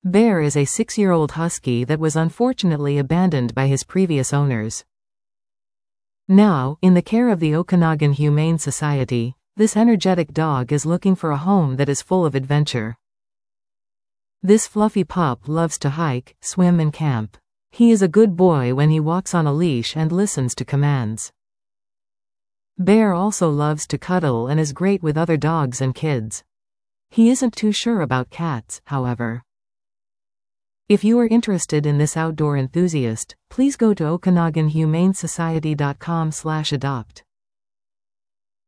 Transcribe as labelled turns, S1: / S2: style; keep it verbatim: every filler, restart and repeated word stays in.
S1: Bear is a six-year-old husky that was unfortunately abandoned by his previous owners. Now, in the care of the Okanagan Humane Society, this energetic dog is looking for a home that is full of adventure. This fluffy pup loves to hike, swim and camp. He is a good boy when he walks on a leash and listens to commands. Bear also loves to cuddle and is great with other dogs and kids. He isn't too sure about cats, however. If you are interested in this outdoor enthusiast, please go to okanagan humane society dot com slash adopt.